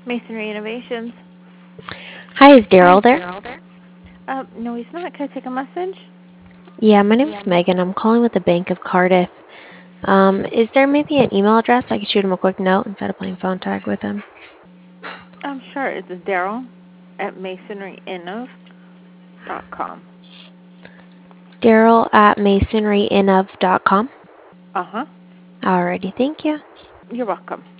Masonry Innovations. Hi, is Daryl there? No, he's not. Can I take a message? Yeah, my name's Megan. I'm calling with the Bank of Cardiff. Is there maybe an email address I could shoot him a quick note instead of playing phone tag with him? Sure. It's Daryl at masonryinov.com. Daryl at masonryinov.com. Uh-huh. Alrighty, thank you. You're welcome.